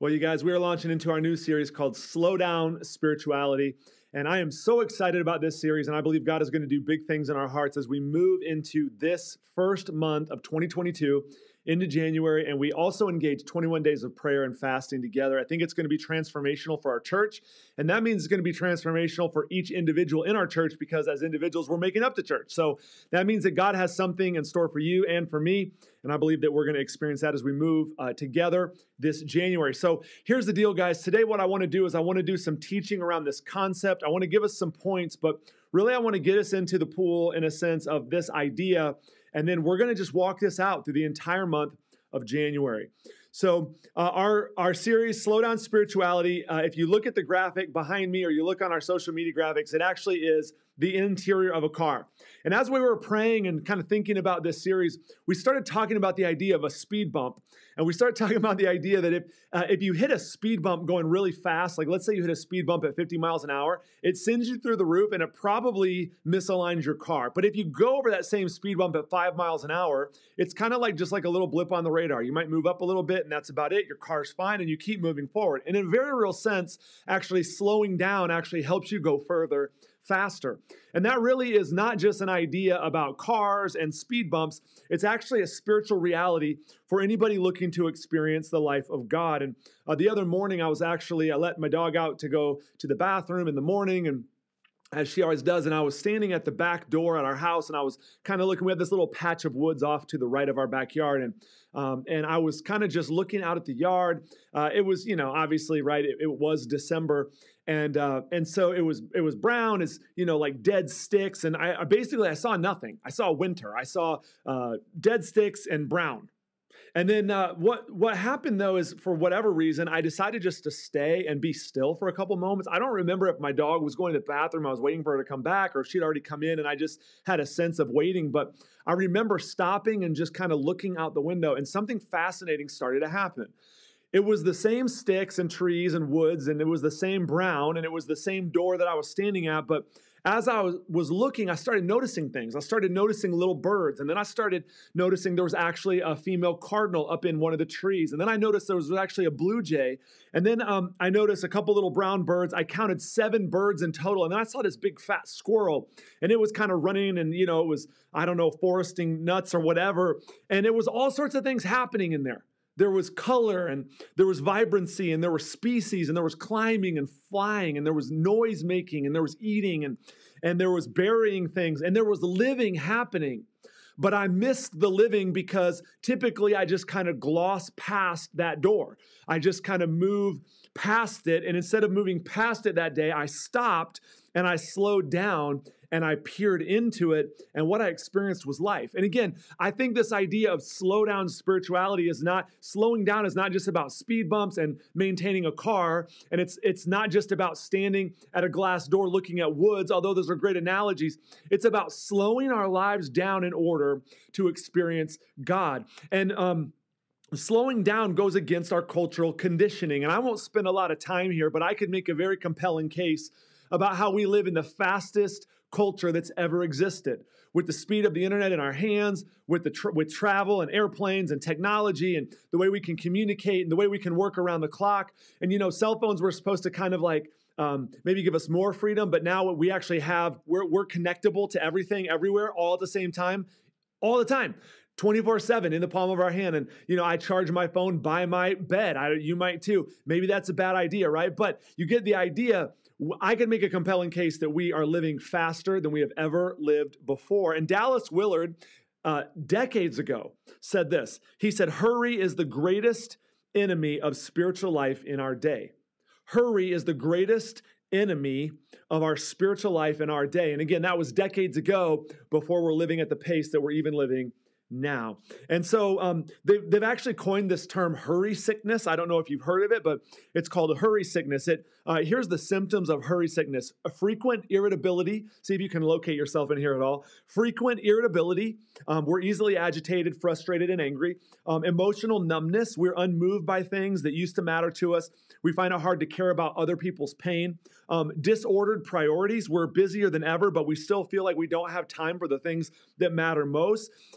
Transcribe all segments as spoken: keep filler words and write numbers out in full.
Well, you guys, we are launching into our new series called Slow Down Spirituality. And I am so excited about this series, and I believe God is going to do big things in our hearts as we move into this first month of twenty twenty-two into January. And we also engage twenty-one days of prayer and fasting together. I think it's going to be transformational for our church. And that means it's going to be transformational for each individual in our church, because as individuals, we're making up the church. So that means that God has something in store for you and for me. And I believe that we're going to experience that as we move uh, together this January. So here's the deal, guys. Today, what I want to do is I want to do some teaching around this concept. I want to give us some points, but really I want to get us into the pool in a sense of this idea. And then we're going to just walk this out through the entire month of January. So uh, our, our series, Slow Down Spirituality, uh, if you look at the graphic behind me or you look on our social media graphics, it actually is the interior of a car. And as we were praying and kind of thinking about this series, we started talking about the idea of a speed bump. And we started talking about the idea that if uh, if you hit a speed bump going really fast, like let's say you hit a speed bump at fifty miles an hour, it sends you through the roof and it probably misaligns your car. But if you go over that same speed bump at five miles an hour, it's kind of like just like a little blip on the radar. You might move up a little bit and that's about it. Your car's fine and you keep moving forward. And in a very real sense, actually slowing down actually helps you go further faster. And that really is not just an idea about cars and speed bumps. It's actually a spiritual reality for anybody looking to experience the life of God. And uh, the other morning, I was actually, I let my dog out to go to the bathroom in the morning, and as she always does, and I was standing at the back door at our house, and I was kind of looking, we have this little patch of woods off to the right of our backyard, and um, and I was kind of just looking out at the yard. Uh, it was, you know, obviously, right, it, it was December, and uh, and so it was it was brown, as, you know, like dead sticks, and I, I basically, I saw nothing. I saw winter. I saw uh, dead sticks and brown. And then uh, what what happened, though, is for whatever reason, I decided just to stay and be still for a couple moments. I don't remember if my dog was going to the bathroom, I was waiting for her to come back, or if she'd already come in and I just had a sense of waiting. But I remember stopping and just kind of looking out the window, and something fascinating started to happen. It was the same sticks and trees and woods, and it was the same brown, and it was the same door that I was standing at. But as I was, was looking, I started noticing things. I started noticing little birds, and then I started noticing there was actually a female cardinal up in one of the trees. And then I noticed there was actually a blue jay. And then um, I noticed a couple little brown birds. I counted seven birds in total. And then I saw this big fat squirrel, and it was kind of running, and, you know, it was, I don't know, foresting nuts or whatever. And it was all sorts of things happening in there. There was color, and there was vibrancy, and there were species, and there was climbing and flying, and there was noise making, and there was eating, and, and there was burying things, and there was living happening. But I missed the living because typically I just kind of gloss past that door. I just kind of move past it. And instead of moving past it that day, I stopped and I slowed down and I peered into it. And what I experienced was life. And again, I think this idea of slow down spirituality is not, slowing down is not just about speed bumps and maintaining a car. And it's, it's not just about standing at a glass door looking at woods, although those are great analogies. It's about slowing our lives down in order to experience God. And, um, slowing down goes against our cultural conditioning. And I won't spend a lot of time here, but I could make a very compelling case about how we live in the fastest culture that's ever existed, with the speed of the internet in our hands, with the tra- with travel and airplanes and technology, and the way we can communicate and the way we can work around the clock. And, you know, cell phones were supposed to kind of like um, maybe give us more freedom, but now we actually have, we're, we're connectable to everything, everywhere, all at the same time, all the time. twenty-four seven in the palm of our hand. And, you know, I charge my phone by my bed. I, you might too. Maybe that's a bad idea, right? But you get the idea. I can make a compelling case that we are living faster than we have ever lived before. And Dallas Willard, uh, decades ago, said this. He said, hurry is the greatest enemy of spiritual life in our day. Hurry is the greatest enemy of our spiritual life in our day. And again, that was decades ago, before we're living at the pace that we're even living now. And so um, they've, they've actually coined this term hurry sickness. I don't know if you've heard of it, but it's called a hurry sickness. It uh, here's the symptoms of hurry sickness: a frequent irritability. See if you can locate yourself in here at all. Frequent irritability. Um, we're easily agitated, frustrated, and angry. Um, emotional numbness. We're unmoved by things that used to matter to us. We find it hard to care about other people's pain. Um, disordered priorities. We're busier than ever, but we still feel like we don't have time for the things that matter most. And we feel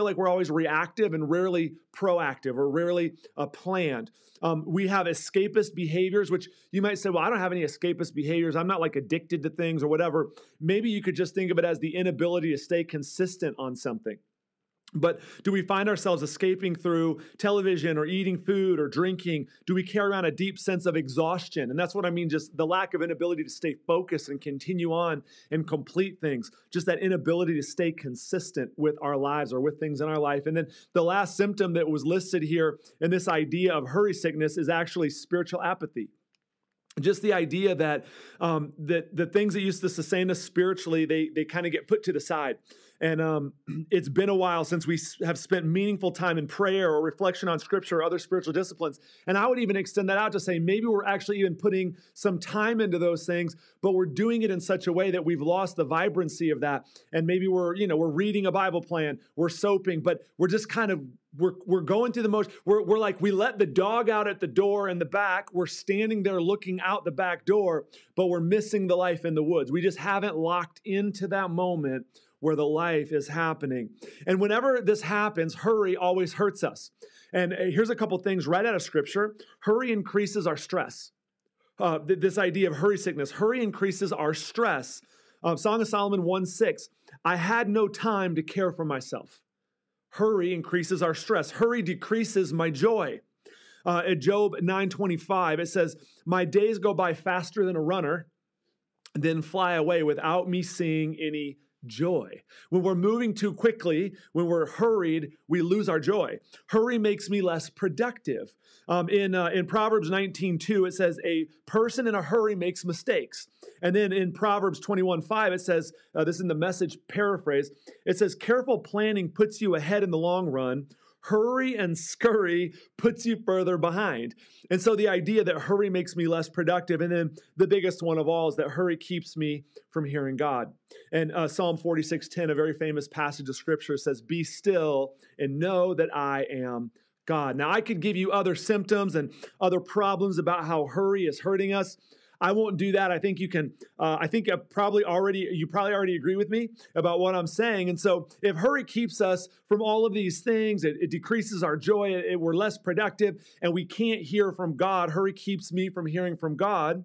like we're always reactive and rarely proactive or rarely uh, planned. Um, we have escapist behaviors, which you might say, well, I don't have any escapist behaviors. I'm not like addicted to things or whatever. Maybe you could just think of it as the inability to stay consistent on something. But do we find ourselves escaping through television or eating food or drinking? Do we carry around a deep sense of exhaustion? And that's what I mean, just the lack of inability to stay focused and continue on and complete things. Just that inability to stay consistent with our lives or with things in our life. And then the last symptom that was listed here in this idea of hurry sickness is actually spiritual apathy. Just the idea that um, that the things that used to sustain us spiritually, they they kind of get put to the side. And um, it's been a while since we have spent meaningful time in prayer or reflection on scripture or other spiritual disciplines. And I would even extend that out to say maybe we're actually even putting some time into those things, but we're doing it in such a way that we've lost the vibrancy of that. And maybe we're, you know, we're reading a Bible plan, we're soaping, but we're just kind of We're, we're going through the motion. We're, we're like, we let the dog out at the door in the back. We're standing there looking out the back door, but we're missing the life in the woods. We just haven't locked into that moment where the life is happening. And whenever this happens, hurry always hurts us. And here's a couple things right out of scripture. Hurry increases our stress. Uh, th- this idea of hurry sickness. Hurry increases our stress. Uh, Song of Solomon one six. I had no time to care for myself. Hurry increases our stress. Hurry decreases my joy. Uh, at Job nine twenty-five, it says, my days go by faster than a runner, then fly away without me seeing any joy. When we're moving too quickly, when we're hurried, we lose our joy. Hurry makes me less productive. Um, in, uh, in Proverbs nineteen two, it says, a person in a hurry makes mistakes. And then in Proverbs twenty-one five, it says, uh, this is in the Message paraphrase, it says, careful planning puts you ahead in the long run. Hurry and scurry puts you further behind. And so the idea that hurry makes me less productive, and then the biggest one of all is that hurry keeps me from hearing God. And uh, Psalm forty-six ten, a very famous passage of scripture, says, be still and know that I am God. Now, I could give you other symptoms and other problems about how hurry is hurting us. I won't do that. I think you can, uh, I think I probably already, you probably already agree with me about what I'm saying. And so if hurry keeps us from all of these things, it, it decreases our joy, it, it, we're less productive, and we can't hear from God. Hurry keeps me from hearing from God.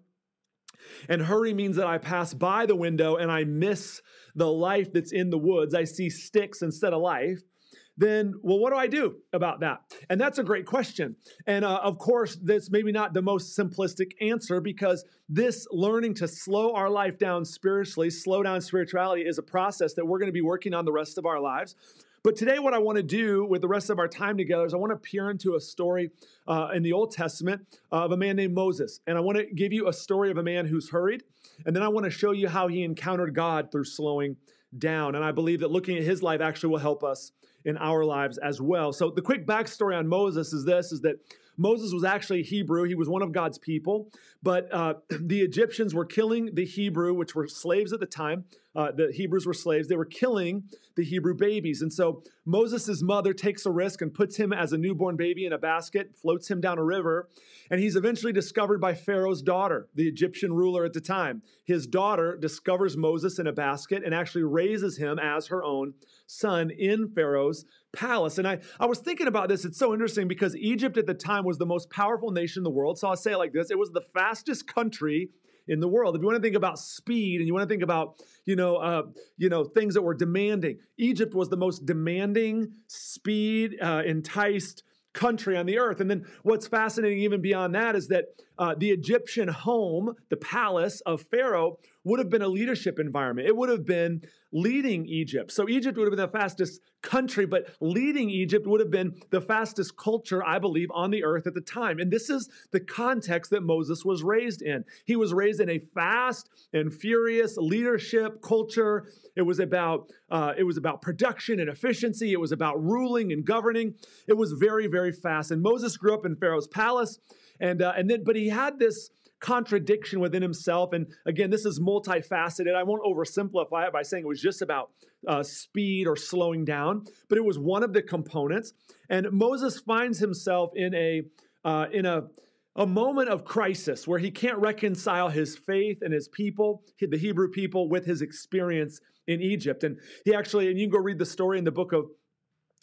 And hurry means that I pass by the window and I miss the life that's in the woods. I see sticks instead of life. Then, well, what do I do about that? And that's a great question. And uh, of course, that's maybe not the most simplistic answer, because this learning to slow our life down spiritually, slow down spirituality, is a process that we're going to be working on the rest of our lives. But today, what I want to do with the rest of our time together is I want to peer into a story uh, in the Old Testament uh, of a man named Moses. And I want to give you a story of a man who's hurried. And then I want to show you how he encountered God through slowing down. And I believe that looking at his life actually will help us in our lives as well. So the quick backstory on Moses is this, is that Moses was actually Hebrew. He was one of God's people, but uh, the Egyptians were killing the Hebrew, which were slaves at the time. Uh, the Hebrews were slaves. They were killing the Hebrew babies. And so Moses' mother takes a risk and puts him as a newborn baby in a basket, floats him down a river, and he's eventually discovered by Pharaoh's daughter, the Egyptian ruler at the time. His daughter discovers Moses in a basket and actually raises him as her own son in Pharaoh's palace. And I, I was thinking about this. It's so interesting because Egypt at the time was the most powerful nation in the world. So I'll say it like this. It was the fastest country in the world. If you want to think about speed and you want to think about, you know, uh, you know, things that were demanding, Egypt was the most demanding, speed, uh, enticed country on the earth. And then what's fascinating even beyond that is that uh, the Egyptian home, the palace of Pharaoh, would have been a leadership environment. It would have been leading Egypt. So Egypt would have been the fastest country, but leading Egypt would have been the fastest culture, I believe, on the earth at the time. And this is the context that Moses was raised in. He was raised in a fast and furious leadership culture. It was about uh, it was about production and efficiency. It was about ruling and governing. It was very, very fast. And Moses grew up in Pharaoh's palace, and uh, and then but he had this contradiction within himself. And again, this is multifaceted. I won't oversimplify it by saying it was just about uh, speed or slowing down, but it was one of the components. And Moses finds himself in a uh, in a a moment of crisis where he can't reconcile his faith and his people, the Hebrew people, with his experience in Egypt. And he actually, and you can go read the story in the book of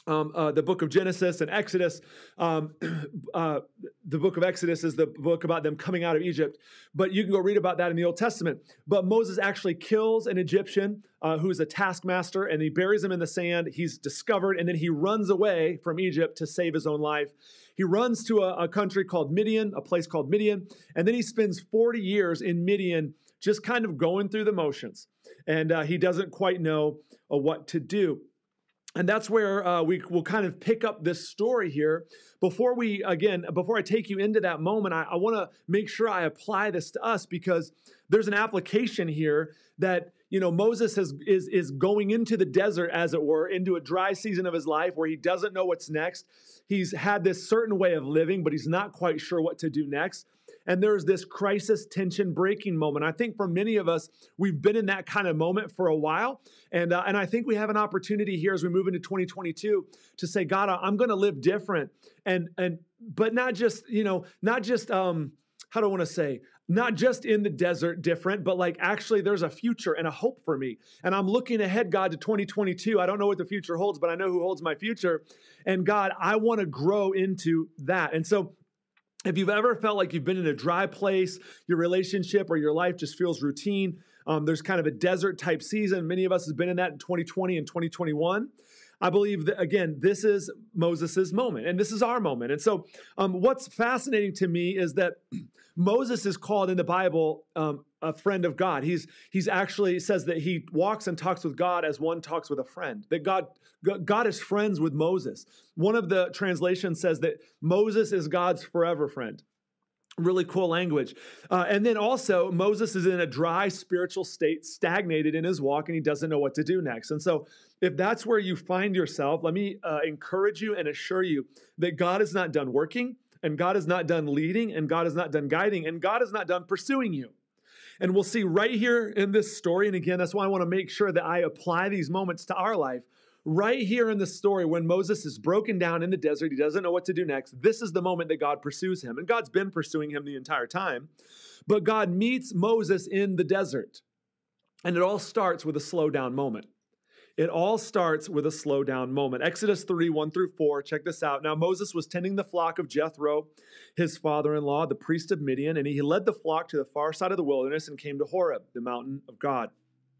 Um, uh, the book of Genesis and Exodus. Um, uh, the book of Exodus is the book about them coming out of Egypt, but you can go read about that in the Old Testament. But Moses actually kills an Egyptian uh, who's a taskmaster, and he buries him in the sand. He's discovered, and then he runs away from Egypt to save his own life. He runs to a, a country called Midian, a place called Midian, and then he spends forty years in Midian just kind of going through the motions, and uh, he doesn't quite know uh, what to do. And that's where uh, we will kind of pick up this story here. Before we, again, before I take you into that moment, I, I want to make sure I apply this to us, because there's an application here that, you know, Moses has, is, is going into the desert, as it were, into a dry season of his life where he doesn't know what's next. He's had this certain way of living, but he's not quite sure what to do next. And there's this crisis tension breaking moment. I think for many of us, we've been in that kind of moment for a while. And, uh, and I think we have an opportunity here as we move into twenty twenty-two to say, God, I'm going to live different. And, and, but not just, you know, not just, um, how do I want to say, not just in the desert different, but like actually there's a future and a hope for me. And I'm looking ahead, God, to twenty twenty-two. I don't know what the future holds, but I know who holds my future. And God, I want to grow into that. And so if you've ever felt like you've been in a dry place, your relationship or your life just feels routine, um, there's kind of a desert type season. Many of us have been in that in twenty twenty and twenty twenty-one. I believe that, again, this is Moses' moment, and this is our moment. And so um, what's fascinating to me is that Moses is called in the Bible um, a friend of God. He's he's actually says that he walks and talks with God as one talks with a friend, that God, God is friends with Moses. One of the translations says that Moses is God's forever friend. Really cool language. Uh, and then also, Moses is in a dry spiritual state, stagnated in his walk, and he doesn't know what to do next. And so if that's where you find yourself, let me uh, encourage you and assure you that God is not done working, and God is not done leading, and God is not done guiding, and God is not done pursuing you. And we'll see right here in this story, and again, that's why I want to make sure that I apply these moments to our life. Right here in the story, when Moses is broken down in the desert, he doesn't know what to do next. This is the moment that God pursues him. And God's been pursuing him the entire time. But God meets Moses in the desert. And it all starts with a slow down moment. It all starts with a slow down moment. Exodus three, one through four, check this out. Now Moses was tending the flock of Jethro, his father-in-law, the priest of Midian, and he led the flock to the far side of the wilderness and came to Horeb, the mountain of God.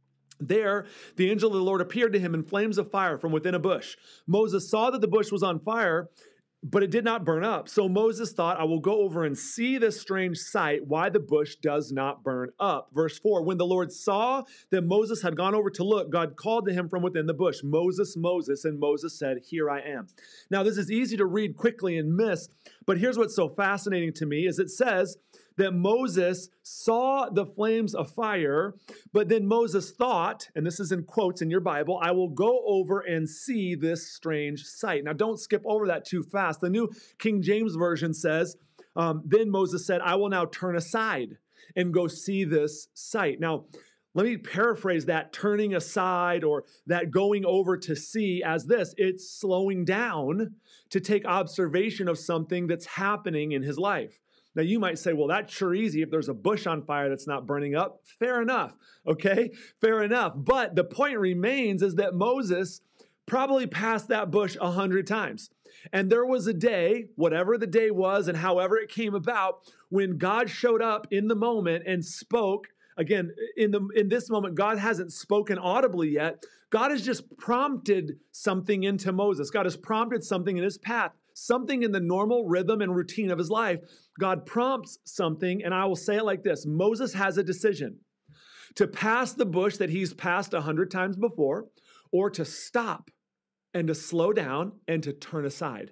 There, the angel of the Lord appeared to him in flames of fire from within a bush. Moses saw that the bush was on fire, but it did not burn up. So Moses thought, I will go over and see this strange sight, why the bush does not burn up. Verse four, when the Lord saw that Moses had gone over to look, God called to him from within the bush, Moses, Moses, and Moses said, here I am. Now, this is easy to read quickly and miss, but here's what's so fascinating to me is it says that Moses saw the flames of fire, but then Moses thought, and this is in quotes in your Bible, I will go over and see this strange sight. Now, don't skip over that too fast. The New King James Version says, um, then Moses said, I will now turn aside and go see this sight. Now, let me paraphrase that turning aside or that going over to see as this. It's slowing down to take observation of something that's happening in his life. Now, you might say, well, that's sure easy if there's a bush on fire that's not burning up. Fair enough, okay? Fair enough. But the point remains is that Moses probably passed that bush a hundred times. And there was a day, whatever the day was and however it came about, when God showed up in the moment and spoke. Again, in the in this moment, God hasn't spoken audibly yet. God has just prompted something into Moses. God has prompted something in his path, something in the normal rhythm and routine of his life. God prompts something, and I will say it like this. Moses has a decision to pass the bush that he's passed a hundred times before, or to stop and to slow down and to turn aside.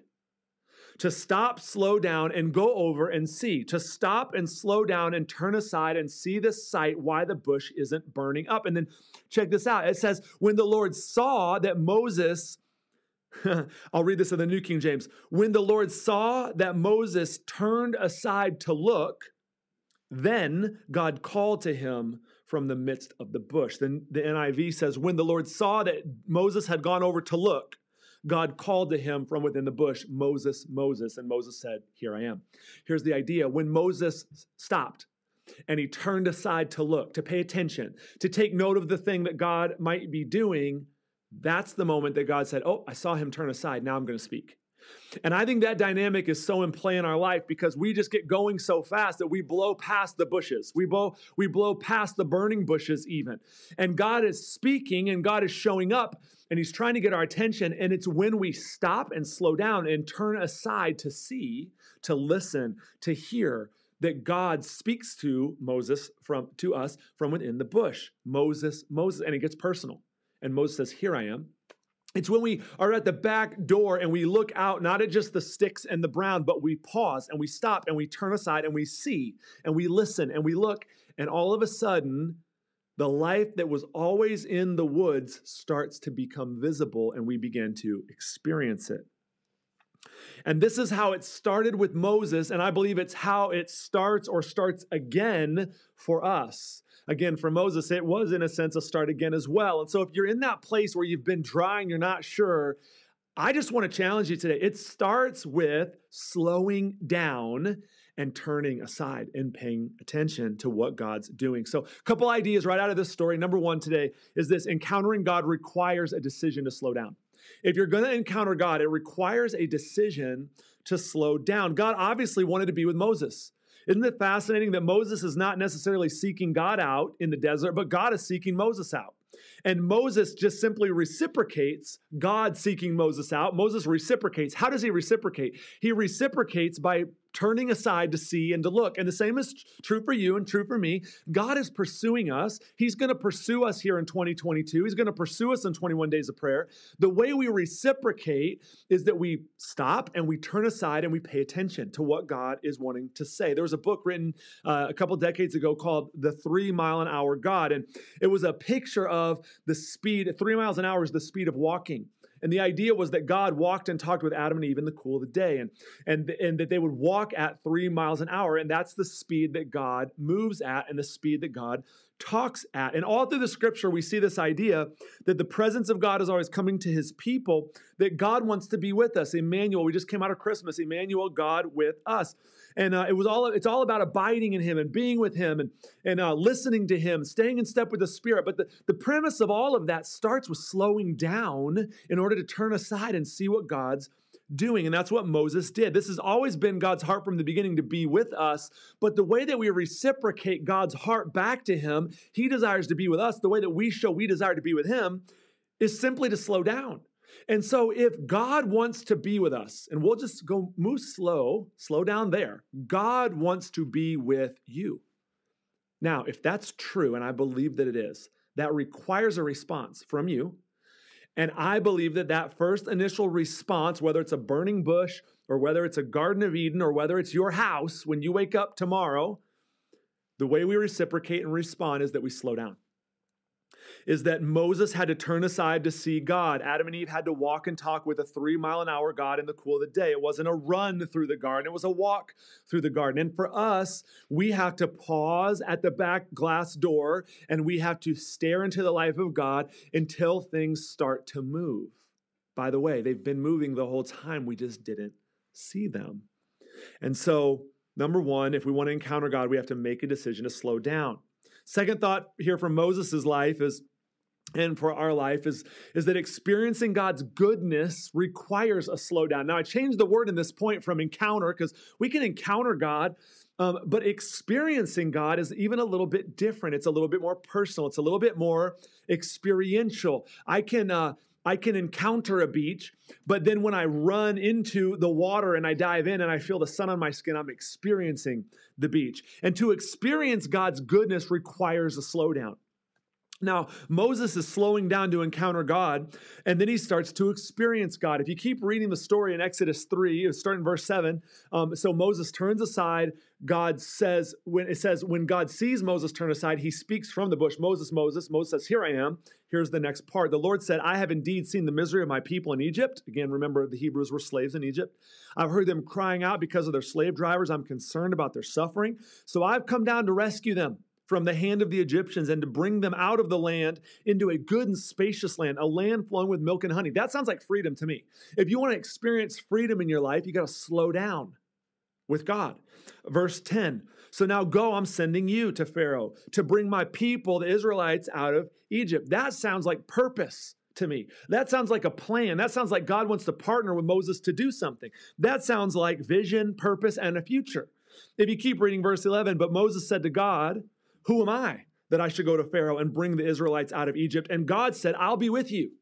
To stop, slow down, and go over and see. To stop and slow down and turn aside and see this sight, why the bush isn't burning up. And then check this out. It says, when the Lord saw that Moses, I'll read this in the New King James. When the Lord saw that Moses turned aside to look, then God called to him from the midst of the bush. Then the N I V says, when the Lord saw that Moses had gone over to look, God called to him from within the bush, Moses, Moses. And Moses said, here I am. Here's the idea. When Moses stopped and he turned aside to look, to pay attention, to take note of the thing that God might be doing, That's the moment that God said, oh, I saw him turn aside. Now I'm going to speak. And I think that dynamic is so in play in our life because we just get going so fast that we blow past the bushes. We blow, we blow past the burning bushes even. And God is speaking and God is showing up and he's trying to get our attention. And it's when we stop and slow down and turn aside to see, to listen, to hear that God speaks to Moses from, to us from within the bush. Moses, Moses, and it gets personal. And Moses says, here I am. It's when we are at the back door and we look out, not at just the sticks and the brown, but we pause and we stop and we turn aside and we see and we listen and we look. And all of a sudden, the life that was always in the woods starts to become visible and we begin to experience it. And this is how it started with Moses, and I believe it's how it starts or starts again for us. Again, for Moses, it was in a sense a start again as well. And so if you're in that place where you've been dry and you're not sure, I just want to challenge you today. It starts with slowing down and turning aside and paying attention to what God's doing. So a couple ideas right out of this story. Number one today is this: encountering God requires a decision to slow down. If you're going to encounter God, it requires a decision to slow down. God obviously wanted to be with Moses. Isn't it fascinating that Moses is not necessarily seeking God out in the desert, but God is seeking Moses out? And Moses just simply reciprocates God seeking Moses out. Moses reciprocates. How does he reciprocate? He reciprocates by turning aside to see and to look. And the same is true for you and true for me. God is pursuing us. He's going to pursue us here in twenty twenty-two. He's going to pursue us in twenty-one days of prayer. The way we reciprocate is that we stop and we turn aside and we pay attention to what God is wanting to say. There was a book written uh, a couple decades ago called The Three Mile an Hour God. And it was a picture of the speed. Three miles an hour is the speed of walking. And the idea was that God walked and talked with Adam and Eve in the cool of the day, and, and, and that they would walk at three miles an hour. And that's the speed that God moves at and the speed that God talks at. And all through the scripture, we see this idea that the presence of God is always coming to his people, that God wants to be with us. Emmanuel, we just came out of Christmas. Emmanuel, God with us. And uh, it was all, it's all about abiding in him and being with him and, and uh, listening to him, staying in step with the Spirit. But the, the premise of all of that starts with slowing down in order to turn aside and see what God's doing. And that's what Moses did. This has always been God's heart from the beginning, to be with us. But the way that we reciprocate God's heart back to him, he desires to be with us. The way that we show we desire to be with him is simply to slow down. And so if God wants to be with us, and we'll just go move slow, slow down there, God wants to be with you. Now, if that's true, and I believe that it is, that requires a response from you. And I believe that that first initial response, whether it's a burning bush or whether it's a Garden of Eden or whether it's your house when you wake up tomorrow, the way we reciprocate and respond is that we slow down. Is that Moses had to turn aside to see God. Adam and Eve had to walk and talk with a three mile an hour God in the cool of the day. It wasn't a run through the garden. It was a walk through the garden. And for us, we have to pause at the back glass door and we have to stare into the life of God until things start to move. By the way, they've been moving the whole time. We just didn't see them. And so, number one, if we want to encounter God, we have to make a decision to slow down. Second thought here from Moses' life is, and for our life, is, is that experiencing God's goodness requires a slowdown. Now, I changed the word in this point from encounter because we can encounter God, um, but experiencing God is even a little bit different. It's a little bit more personal. It's a little bit more experiential. I can... Uh, I can encounter a beach, but then when I run into the water and I dive in and I feel the sun on my skin, I'm experiencing the beach. And to experience God's goodness requires a slowdown. Now, Moses is slowing down to encounter God, and then he starts to experience God. If you keep reading the story in Exodus three, starting in verse seven, um, so Moses turns aside. God says, when it says, when God sees Moses turn aside, he speaks from the bush, Moses, Moses. Moses says, here I am. Here's the next part. The Lord said, I have indeed seen the misery of my people in Egypt. Again, remember, the Hebrews were slaves in Egypt. I've heard them crying out because of their slave drivers. I'm concerned about their suffering. So I've come down to rescue them from the hand of the Egyptians and to bring them out of the land into a good and spacious land, a land flowing with milk and honey. That sounds like freedom to me. If you want to experience freedom in your life, you got to slow down with God. Verse ten, so now go, I'm sending you to Pharaoh to bring my people, the Israelites, out of Egypt. That sounds like purpose to me. That sounds like a plan. That sounds like God wants to partner with Moses to do something. That sounds like vision, purpose, and a future. If you keep reading verse eleven, but Moses said to God, who am I that I should go to Pharaoh and bring the Israelites out of Egypt? And God said, I'll be with you.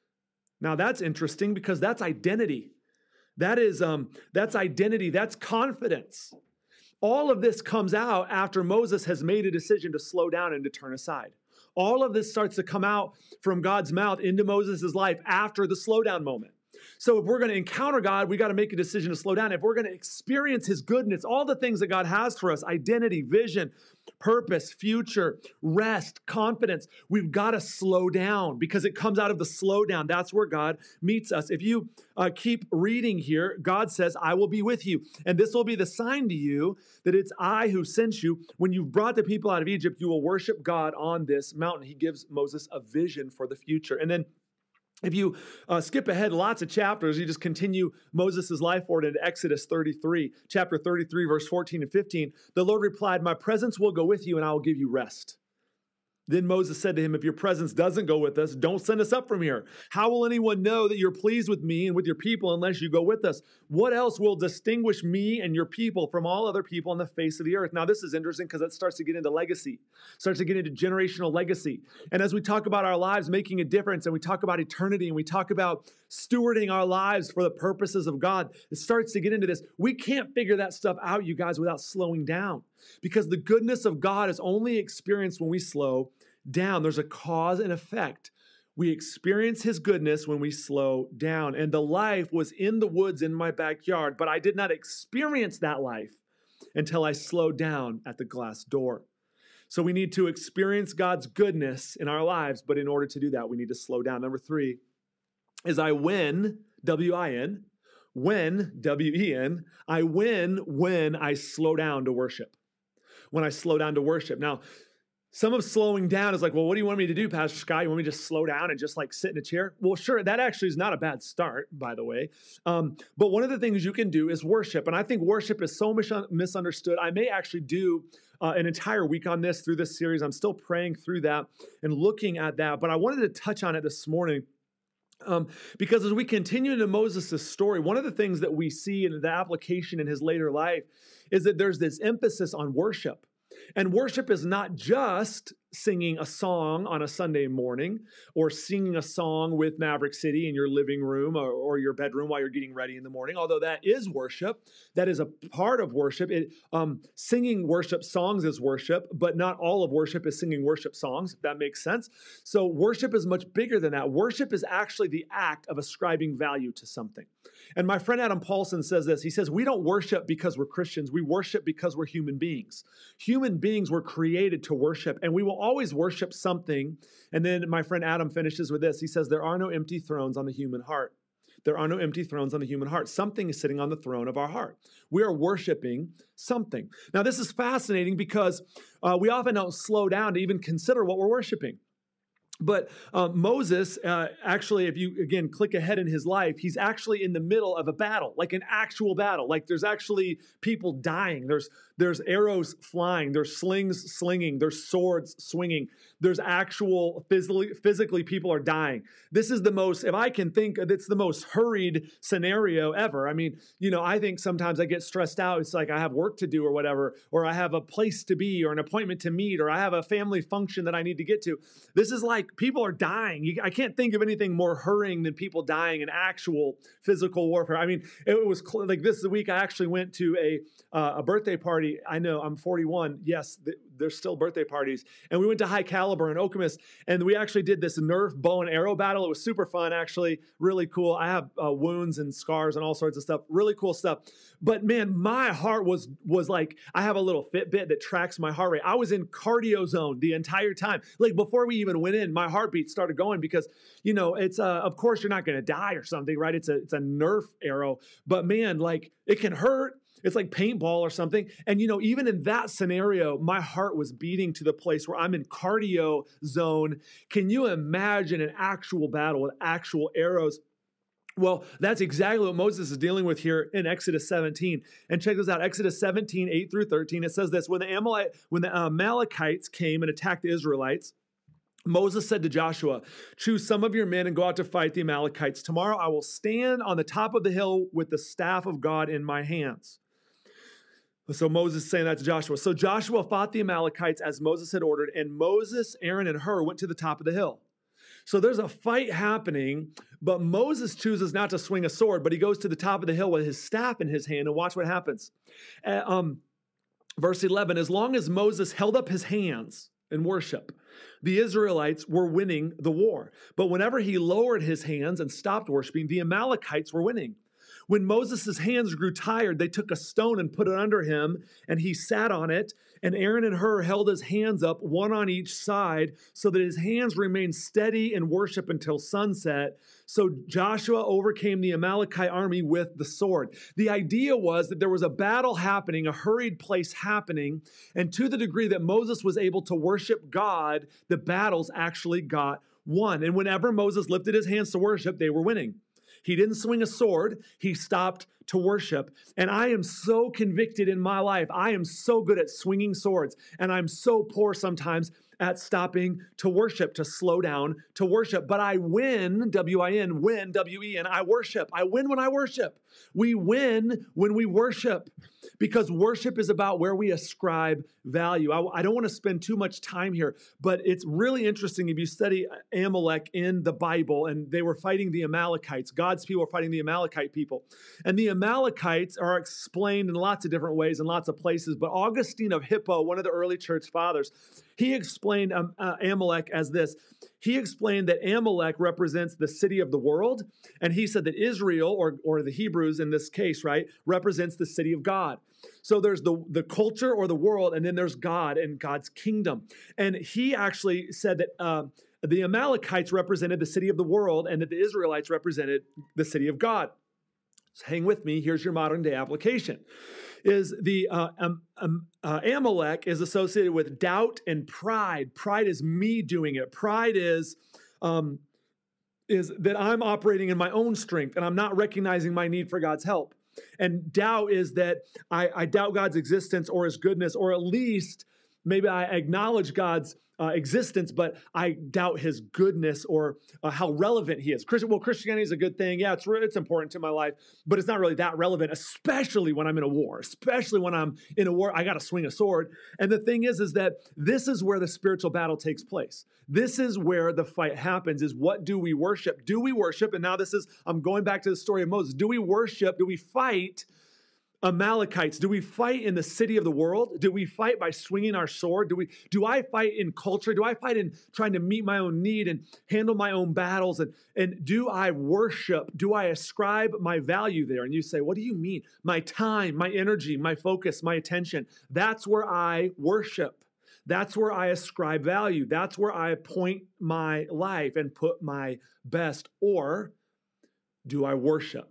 Now that's interesting because that's identity. That is, um, that's identity. That's confidence. All of this comes out after Moses has made a decision to slow down and to turn aside. All of this starts to come out from God's mouth into Moses' life after the slowdown moment. So if we're going to encounter God, we got to make a decision to slow down. If we're going to experience his goodness, all the things that God has for us, identity, vision, purpose, future, rest, confidence, we've got to slow down because it comes out of the slowdown. That's where God meets us. If you uh, keep reading here, God says, I will be with you. And this will be the sign to you that it's I who sent you. When you've brought the people out of Egypt, you will worship God on this mountain. He gives Moses a vision for the future. And then if you uh, skip ahead lots of chapters, you just continue Moses' life forward into Exodus thirty-three, chapter thirty-three, verse fourteen and fifteen. The Lord replied, my presence will go with you and I will give you rest. Then Moses said to him, if your presence doesn't go with us, don't send us up from here. How will anyone know that you're pleased with me and with your people unless you go with us? What else will distinguish me and your people from all other people on the face of the earth? Now, this is interesting because it starts to get into legacy, starts to get into generational legacy. And as we talk about our lives making a difference and we talk about eternity and we talk about stewarding our lives for the purposes of God, it starts to get into this. We can't figure that stuff out, you guys, without slowing down because the goodness of God is only experienced when we slow down. There's a cause and effect. We experience his goodness when we slow down. And the life was in the woods in my backyard, but I did not experience that life until I slowed down at the glass door. So we need to experience God's goodness in our lives, but in order to do that, we need to slow down. Number three is I win, W I N, when, W E N, I win when I slow down to worship. When I slow down to worship. Now, some of slowing down is like, well, what do you want me to do, Pastor Scott? You want me to just slow down and just like sit in a chair? Well, sure. That actually is not a bad start, by the way. Um, but one of the things you can do is worship. And I think worship is so mis- misunderstood. I may actually do uh, an entire week on this through this series. I'm still praying through that and looking at that. But I wanted to touch on it this morning. Um, because as we continue into Moses' story, one of the things that we see in the application in his later life is that there's this emphasis on worship. And worship is not just singing a song on a Sunday morning or singing a song with Maverick City in your living room or, or your bedroom while you're getting ready in the morning, although that is worship. That is a part of worship. It, um, singing worship songs is worship, but not all of worship is singing worship songs, if that makes sense. So worship is much bigger than that. Worship is actually the act of ascribing value to something. And my friend Adam Paulson says this. He says, we don't worship because we're Christians. We worship because we're human beings. Human beings were created to worship, and we will always worship something. And then my friend Adam finishes with this. He says, there are no empty thrones on the human heart. There are no empty thrones on the human heart. Something is sitting on the throne of our heart. We are worshiping something. Now, this is fascinating because uh, we often don't slow down to even consider what we're worshiping. But uh, Moses, uh, actually, if you, again, click ahead in his life, he's actually in the middle of a battle, like an actual battle. Like there's actually people dying. There's there's arrows flying. There's slings slinging. There's swords swinging. There's actual physically, physically people are dying. This is the most, if I can think, it's the most hurried scenario ever. I mean, you know, I think sometimes I get stressed out. It's like I have work to do or whatever, or I have a place to be or an appointment to meet, or I have a family function that I need to get to. This is like people are dying. You, I can't think of anything more hurrying than people dying in actual physical warfare. I mean, it was cl- like this week I actually went to a uh, a birthday party. I know I'm forty-one. Yes, th- there's still birthday parties. And we went to High Caliber in Okemos, and we actually did this Nerf bow and arrow battle. It was super fun, actually, really cool. I have uh, wounds and scars and all sorts of stuff. Really cool stuff. But man, my heart was was like, I have a little Fitbit that tracks my heart rate. I was in cardio zone the entire time. Like before we even went in, my heartbeat started going because, you know, it's, uh, of course you're not going to die or something, right? It's a, it's a Nerf arrow, but man, like it can hurt. It's like paintball or something. And, you know, even in that scenario, my heart was beating to the place where I'm in cardio zone. Can you imagine an actual battle with actual arrows? Well, that's exactly what Moses is dealing with here in Exodus seventeen. And check this out, Exodus seventeen, eight through thirteen. It says this, when the Amalek, when the Amalekites came and attacked the Israelites, Moses said to Joshua, choose some of your men and go out to fight the Amalekites. Tomorrow I will stand on the top of the hill with the staff of God in my hands. So Moses is saying that to Joshua. So Joshua fought the Amalekites as Moses had ordered, and Moses, Aaron, and Hur went to the top of the hill. So there's a fight happening, but Moses chooses not to swing a sword, but he goes to the top of the hill with his staff in his hand, and watch what happens. Uh, um, verse eleven, as long as Moses held up his hands in worship, the Israelites were winning the war. But whenever he lowered his hands and stopped worshiping, the Amalekites were winning. When Moses' hands grew tired, they took a stone and put it under him, and he sat on it. And Aaron and Hur held his hands up, one on each side, so that his hands remained steady in worship until sunset. So Joshua overcame the Amalekite army with the sword. The idea was that there was a battle happening, a hurried place happening, and to the degree that Moses was able to worship God, the battles actually got won. And whenever Moses lifted his hands to worship, they were winning. He didn't swing a sword. He stopped to worship. And I am so convicted in my life. I am so good at swinging swords. And I'm so poor sometimes at stopping to worship, to slow down to worship. But I win, W I N, win, W E N, I worship. I win when I worship. We win when we worship, because worship is about where we ascribe value. I, I don't want to spend too much time here, but it's really interesting if you study Amalek in the Bible, and they were fighting the Amalekites. God's people were fighting the Amalekite people. And the Amalekites are explained in lots of different ways in lots of places, but Augustine of Hippo, one of the early church fathers, he explained um, uh, Amalek as this. He explained that Amalek represents the city of the world, and he said that Israel, or, or the Hebrews in this case, right, represents the city of God. So there's the, the culture or the world, and then there's God and God's kingdom. And he actually said that uh, the Amalekites represented the city of the world, and that the Israelites represented the city of God. So hang with me. Here's your modern day application. Is the uh, um, um, uh, Amalek is associated with doubt and pride. Pride is me doing it. Pride is um, is that I'm operating in my own strength and I'm not recognizing my need for God's help. And doubt is that I, I doubt God's existence or his goodness, or at least maybe I acknowledge God's uh, existence, but I doubt his goodness or uh, how relevant he is. Christian, well, Christianity is a good thing. Yeah, it's re- it's important to my life, but it's not really that relevant, especially when I'm in a war, especially when I'm in a war, I got to swing a sword. And the thing is, is that this is where the spiritual battle takes place. This is where the fight happens, is what do we worship? Do we worship? And now this is, I'm going back to the story of Moses. Do we worship? Do we fight Amalekites? Do we fight in the city of the world? Do we fight by swinging our sword? Do we? Do I fight in culture? Do I fight in trying to meet my own need and handle my own battles? And, and do I worship? Do I ascribe my value there? And you say, what do you mean? My time, my energy, my focus, my attention. That's where I worship. That's where I ascribe value. That's where I point my life and put my best. Or do I worship?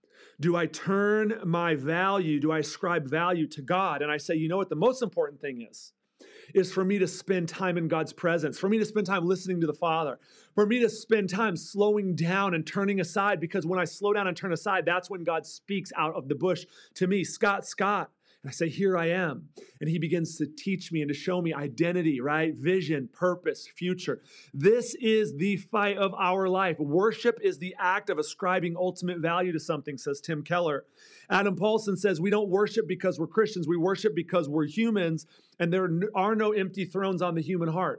Do I turn my value, do I ascribe value to God? And I say, you know what the most important thing is? Is for me to spend time in God's presence, for me to spend time listening to the Father, for me to spend time slowing down and turning aside, because when I slow down and turn aside, that's when God speaks out of the bush to me, Scott, Scott. And I say, here I am. And he begins to teach me and to show me identity, right? Vision, purpose, future. This is the fight of our life. Worship is the act of ascribing ultimate value to something, says Tim Keller. Adam Paulson says, we don't worship because we're Christians. We worship because we're humans, and there are no empty thrones on the human heart.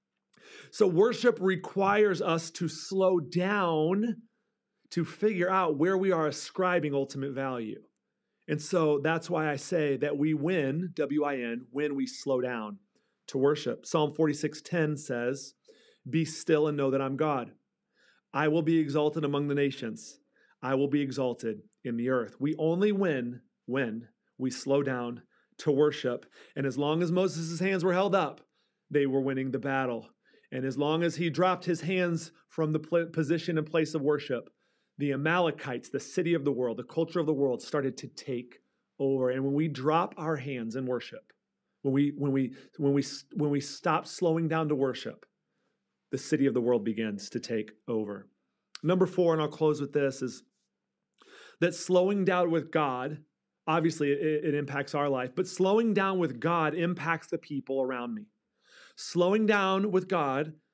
So worship requires us to slow down to figure out where we are ascribing ultimate value. And so that's why I say that we win, W I N, when we slow down to worship. Psalm forty-six ten says, be still and know that I'm God. I will be exalted among the nations. I will be exalted in the earth. We only win when we slow down to worship. And as long as Moses' hands were held up, they were winning the battle. And as long as he dropped his hands from the position and place of worship, the Amalekites, the city of the world, the culture of the world started to take over. And when we drop our hands in worship, when we when we when we when we stop slowing down to worship, the city of the world begins to take over. Number four, and I'll close with this, is that slowing down with God, obviously it, it impacts our life, but slowing down with God impacts the people around me. Slowing down with God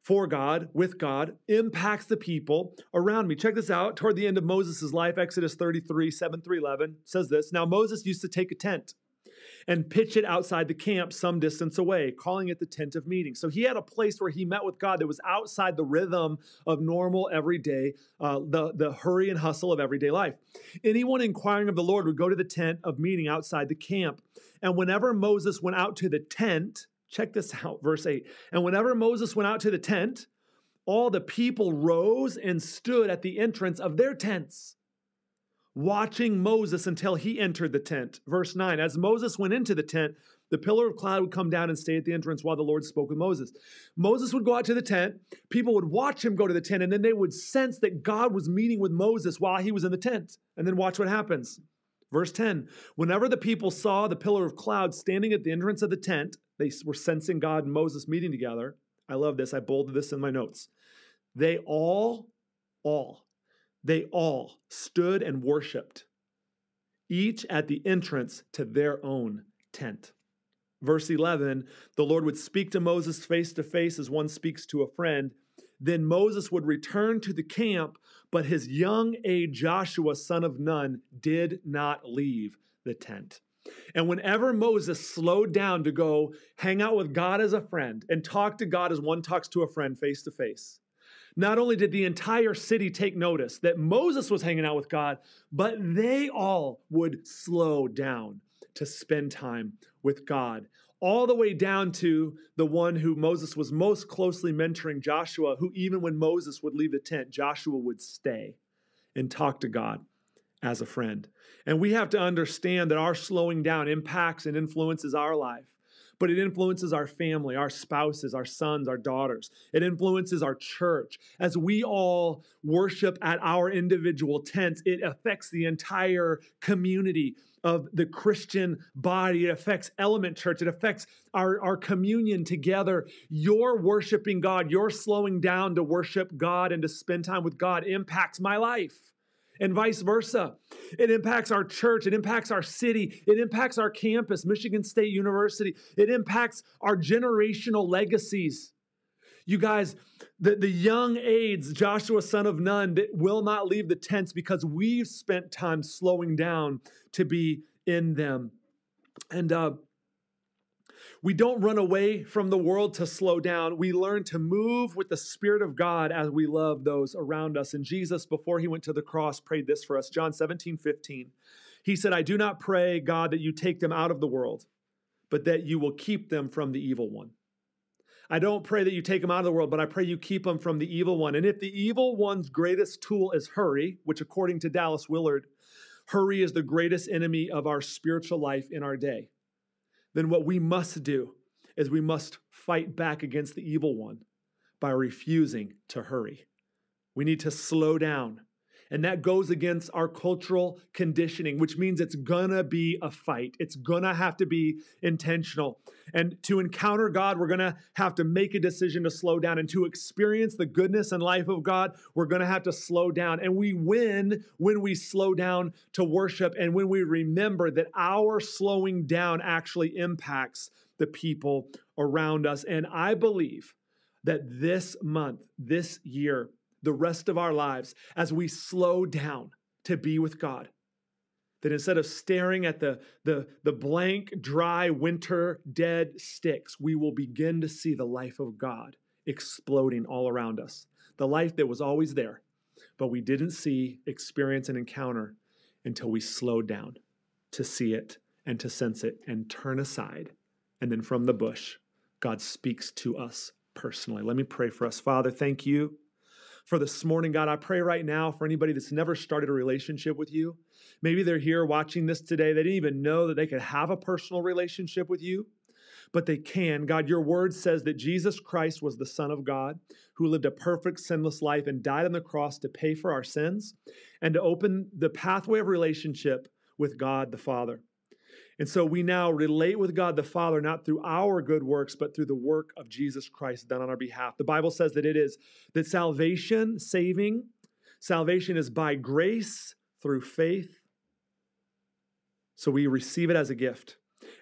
for God, with God, impacts the people around me. Check this out. Toward the end of Moses' life, Exodus thirty-three, seven through eleven says this. Now Moses used to take a tent and pitch it outside the camp some distance away, calling it the tent of meeting. So he had a place where he met with God that was outside the rhythm of normal everyday, uh, the, the hurry and hustle of everyday life. Anyone inquiring of the Lord would go to the tent of meeting outside the camp. And whenever Moses went out to the tent, check this out, verse eight. And whenever Moses went out to the tent, all the people rose and stood at the entrance of their tents, watching Moses until he entered the tent. Verse nine, as Moses went into the tent, the pillar of cloud would come down and stay at the entrance while the Lord spoke with Moses. Moses would go out to the tent. People would watch him go to the tent, and then they would sense that God was meeting with Moses while he was in the tent. And then watch what happens. Verse ten, whenever the people saw the pillar of cloud standing at the entrance of the tent, they were sensing God and Moses meeting together. I love this. I bolded this in my notes. They all, all, They all stood and worshiped, each at the entrance to their own tent. Verse eleven, the Lord would speak to Moses face to face as one speaks to a friend. Then Moses would return to the camp, but his young aide Joshua, son of Nun, did not leave the tent. And whenever Moses slowed down to go hang out with God as a friend and talk to God as one talks to a friend face to face, not only did the entire city take notice that Moses was hanging out with God, but they all would slow down to spend time with God, all the way down to the one who Moses was most closely mentoring, Joshua, who even when Moses would leave the tent, Joshua would stay and talk to God as a friend. And we have to understand that our slowing down impacts and influences our life. But it influences our family, our spouses, our sons, our daughters. It influences our church. As we all worship at our individual tents, it affects the entire community of the Christian body. It affects Element Church. It affects our, our communion together. Your worshiping God, your slowing down to worship God and to spend time with God impacts my life. And vice versa. It impacts our church. It impacts our city. It impacts our campus, Michigan State University. It impacts our generational legacies. You guys, the, the young aides, Joshua, son of Nun, that will not leave the tents because we've spent time slowing down to be in them. And uh, we don't run away from the world to slow down. We learn to move with the Spirit of God as we love those around us. And Jesus, before he went to the cross, prayed this for us. John seventeen, fifteen. He said, I do not pray, God, that you take them out of the world, but that you will keep them from the evil one. I don't pray that you take them out of the world, but I pray you keep them from the evil one. And if the evil one's greatest tool is hurry, which according to Dallas Willard, hurry is the greatest enemy of our spiritual life in our day, then what we must do is we must fight back against the evil one by refusing to hurry. We need to slow down. And that goes against our cultural conditioning, which means it's gonna be a fight. It's gonna have to be intentional. And to encounter God, we're gonna have to make a decision to slow down. And to experience the goodness and life of God, we're gonna have to slow down. And we win when we slow down to worship and when we remember that our slowing down actually impacts the people around us. And I believe that this month, this year, the rest of our lives, as we slow down to be with God, that instead of staring at the, the, the blank, dry, winter, dead sticks, we will begin to see the life of God exploding all around us. The life that was always there, but we didn't see, experience, and encounter until we slowed down to see it and to sense it and turn aside. And then from the bush, God speaks to us personally. Let me pray for us. Father, thank you for this morning, God. I pray right now for anybody that's never started a relationship with you. Maybe they're here watching this today. They didn't even know that they could have a personal relationship with you, but they can. God, your word says that Jesus Christ was the Son of God who lived a perfect, sinless life and died on the cross to pay for our sins and to open the pathway of relationship with God the Father. And so we now relate with God the Father, not through our good works, but through the work of Jesus Christ done on our behalf. The Bible says that it is, that salvation, saving, salvation is by grace through faith. So we receive it as a gift.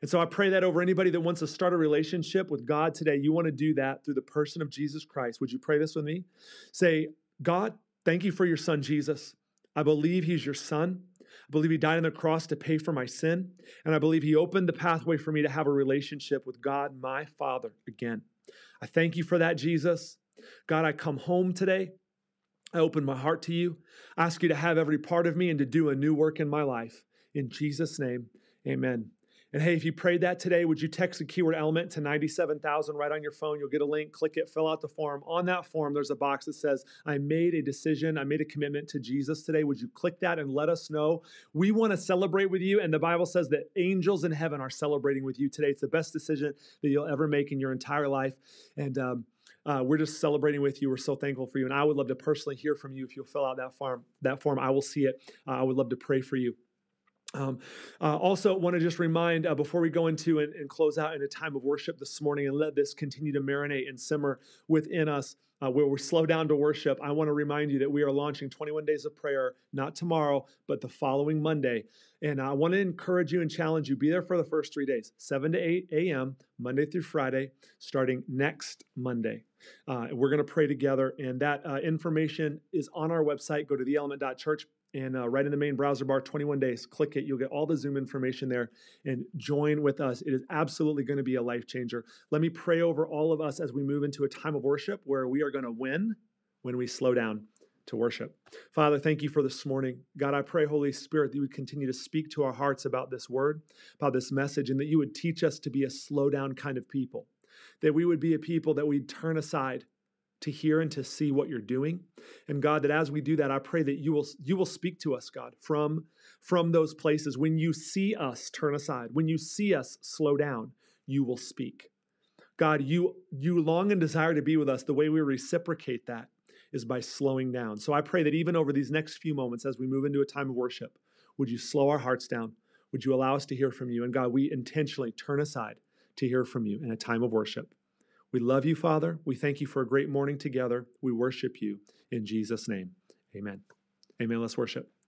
And so I pray that over anybody that wants to start a relationship with God today, you want to do that through the person of Jesus Christ. Would you pray this with me? Say, God, thank you for your son, Jesus. I believe he's your son. I believe he died on the cross to pay for my sin. And I believe he opened the pathway for me to have a relationship with God, my Father, again. I thank you for that, Jesus. God, I come home today. I open my heart to you. I ask you to have every part of me and to do a new work in my life. In Jesus' name, amen. And hey, if you prayed that today, would you text the keyword element to ninety-seven thousand right on your phone? You'll get a link, click it, fill out the form. On that form, there's a box that says, I made a decision, I made a commitment to Jesus today. Would you click that and let us know? We want to celebrate with you, and the Bible says that angels in heaven are celebrating with you today. It's the best decision that you'll ever make in your entire life. And um, uh, we're just celebrating with you. We're so thankful for you. And I would love to personally hear from you if you'll fill out that form. That form, I will see it. Uh, I would love to pray for you. Um, uh, also, want to just remind uh, before we go into and, and close out in a time of worship this morning and let this continue to marinate and simmer within us uh, where we slow down to worship, I want to remind you that we are launching twenty-one Days of Prayer, not tomorrow, but the following Monday. And I want to encourage you and challenge you, be there for the first three days, seven to eight a.m., Monday through Friday, starting next Monday. Uh, we're going to pray together, and that uh, information is on our website. Go to the element dot church. And uh, right in the main browser bar, twenty-one days, click it. You'll get all the Zoom information there and join with us. It is absolutely going to be a life changer. Let me pray over all of us as we move into a time of worship where we are going to win when we slow down to worship. Father, thank you for this morning. God, I pray, Holy Spirit, that you would continue to speak to our hearts about this word, about this message, and that you would teach us to be a slow down kind of people, that we would be a people that we'd turn aside to hear and to see what you're doing. And God, that as we do that, I pray that you will you will speak to us, God, from, from those places. When you see us turn aside, when you see us slow down, you will speak. God, you, you long and desire to be with us. The way we reciprocate that is by slowing down. So I pray that even over these next few moments as we move into a time of worship, would you slow our hearts down? Would you allow us to hear from you? And God, we intentionally turn aside to hear from you in a time of worship. We love you, Father. We thank you for a great morning together. We worship you in Jesus' name. Amen. Amen. Let's worship.